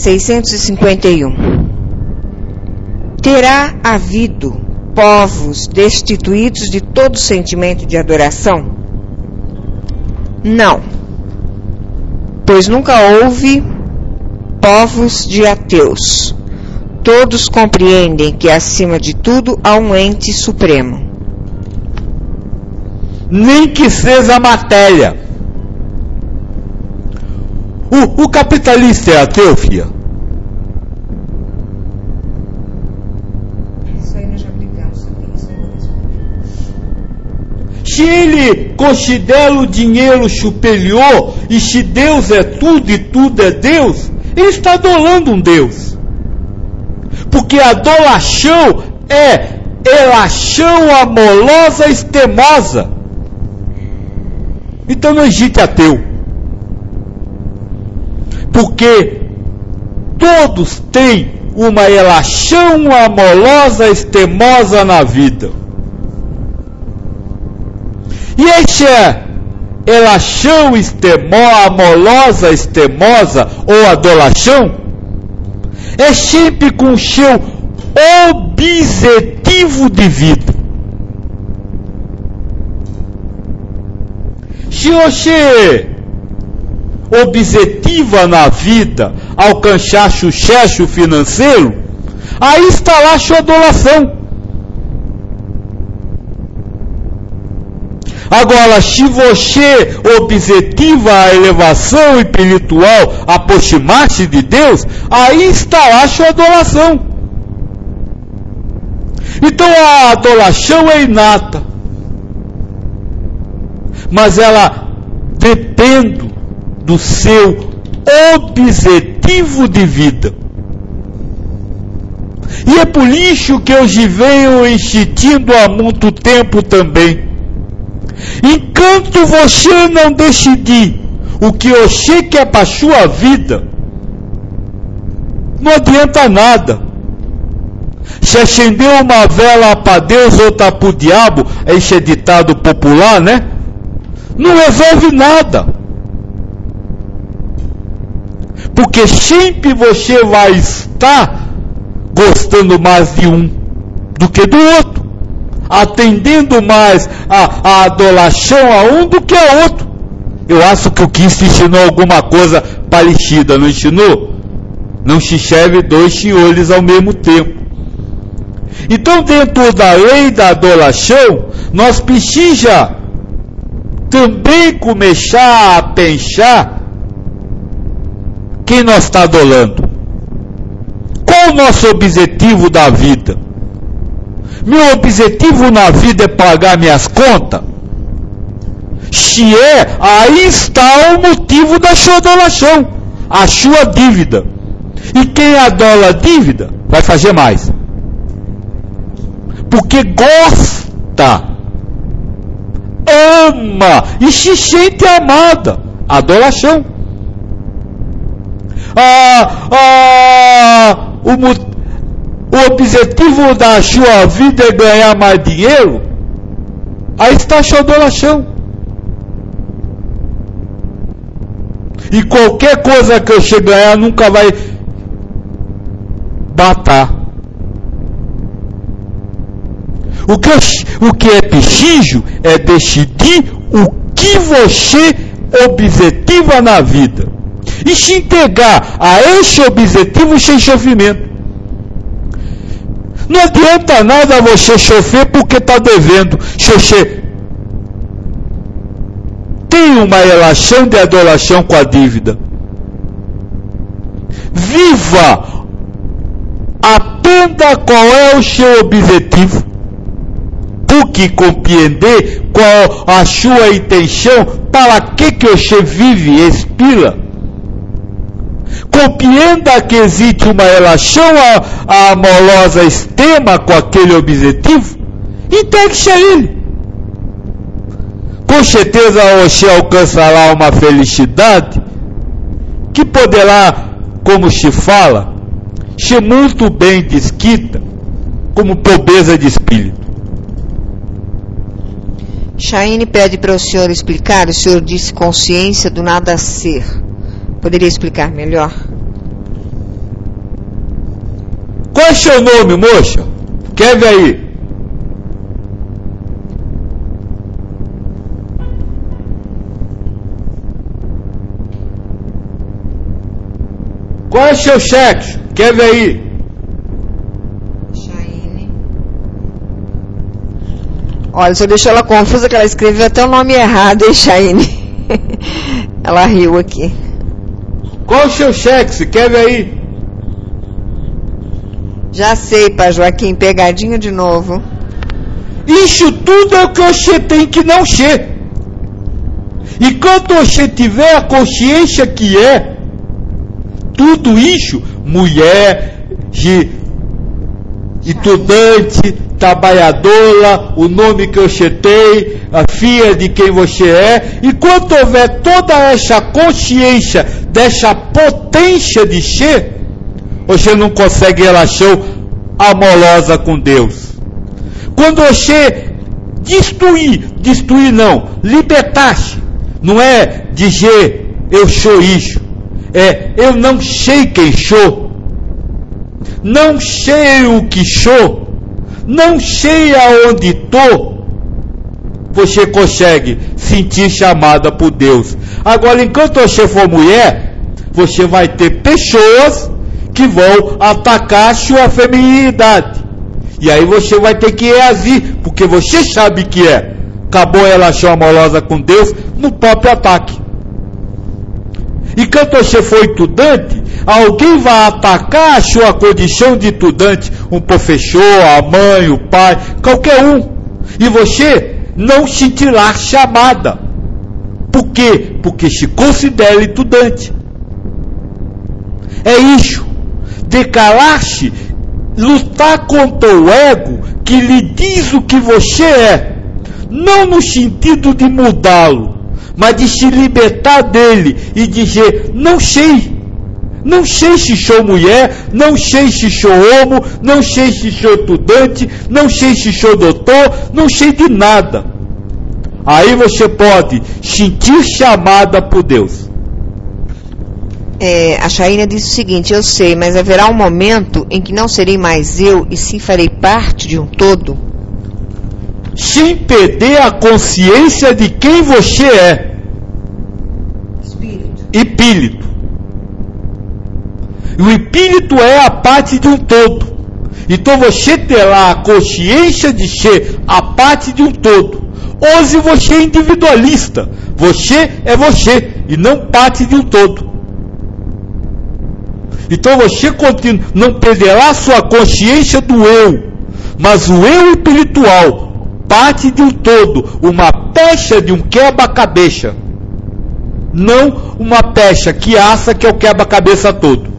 651. Terá havido povos destituídos de todo sentimento de adoração? Não, pois nunca houve povos de ateus. Todos compreendem que, acima de tudo, há um ente supremo. Nem que seja matéria. O capitalista é ateu, filha? Isso aí nós já brigamos sobre isso. Se ele considera o dinheiro superior e se Deus é tudo e tudo é Deus, ele está adorando um Deus. Porque a adoração é elação amorosa extremosa. Então não existe ateu. Porque todos têm uma relação amorosa extremosa na vida. E essa relação amorosa extremosa ou adoração é sempre com o seu objetivo de vida. Se você objetiva na vida alcançar sucesso financeiro, aí está lá a sua adoração. Agora, se você objetiva a elevação espiritual, aproximar-se de Deus, aí está lá a sua adoração. Então a adoração é inata, mas ela depende do seu objetivo de vida. E é por isso que eu venho insistindo há muito tempo também. Enquanto você não decidir o que você quer para a sua vida, não adianta nada. Se acender uma vela para Deus, outra para o diabo, esse é ditado popular, né? Não resolve nada. Porque sempre você vai estar gostando mais de um do que do outro, atendendo mais a adoração a um do que a outro. Eu acho que o Cristo ensinou alguma coisa parecida, não ensinou? Não se serve dois senhores ao mesmo tempo. Então, dentro da lei da adoração, nós precisamos também começar a pensar quem nós está adorando. Qual o nosso objetivo da vida? Meu objetivo na vida é pagar minhas contas? Se é, aí está o motivo da sua adoração, a sua dívida. E quem adora a dívida vai fazer mais. Porque gosta, ama e se sente amada. Adoração. O objetivo da sua vida é ganhar mais dinheiro, aí está a sua adoração. E qualquer coisa que você ganhar nunca vai bater. O que é preciso é decidir o que você objetiva na vida e se entregar a esse objetivo sem sofrimento. Não adianta nada você sofrer porque está devendo. Se você tem uma relação de adoração com a dívida, viva, aprenda qual é o seu objetivo, porque compreender qual a sua intenção, para que você vive e expira. Compreenda que existe uma relação amorosa extrema com aquele objetivo, entregue-se a ele. Com certeza você alcançará uma felicidade que poderá, como se fala, ser muito bem descrita como pobreza de espírito. Chaine pede para o senhor explicar. O senhor disse consciência do nada ser. Poderia explicar melhor? é seu nome, moça? Escreve aí. Qual é seu sexo? Escreve aí. Chaine. Olha, só deixou ela confusa que ela escreveu até o nome errado, hein, Chaine? Ela riu aqui. Qual é o seu sexo? Escreve aí. Já sei, Pai Joaquim, pegadinho de novo. Isso tudo é o que você tem que não ser. E quando você tiver a consciência que é tudo isso, mulher, estudante, trabalhadora, o nome que você tem, a filha de quem você é, e quando houver toda essa consciência dessa potência de ser, você não consegue relação amorosa com Deus. Quando você libertar-se, não é dizer eu sou isso, é eu não sei quem sou, não sei o que sou, não sei aonde estou, você consegue sentir chamada por Deus. Agora, enquanto você for mulher, você vai ter pessoas que vão atacar a sua feminilidade. E aí você vai ter que reagir, porque você sabe que acabou a relação amorosa com Deus no próprio ataque. E quando você for estudante, alguém vai atacar a sua condição de estudante, um professor, a mãe, o pai, qualquer um. E você não sentirá chamada. Por quê? Porque se considera estudante. É isso. Declarar-se, lutar contra o ego que lhe diz o que você é, não no sentido de mudá-lo, mas de se libertar dele e dizer, não sei se sou mulher, não sei se sou homo, não sei se sou estudante, não sei se sou doutor, não sei de nada. Aí você pode sentir chamada por Deus. A Chaina disse o seguinte: eu sei, mas haverá um momento em que não serei mais eu e sim farei parte de um todo? Sem perder a consciência de quem você é. Espírito. E o espírito é a parte de um todo. Então você terá a consciência de ser a parte de um todo. Hoje você é individualista. Você é você e não parte de um todo. Então você não perderá sua consciência do eu, mas o eu espiritual, parte de um todo, uma peça de um quebra-cabeça. Não uma peça que acha que é o quebra-cabeça todo.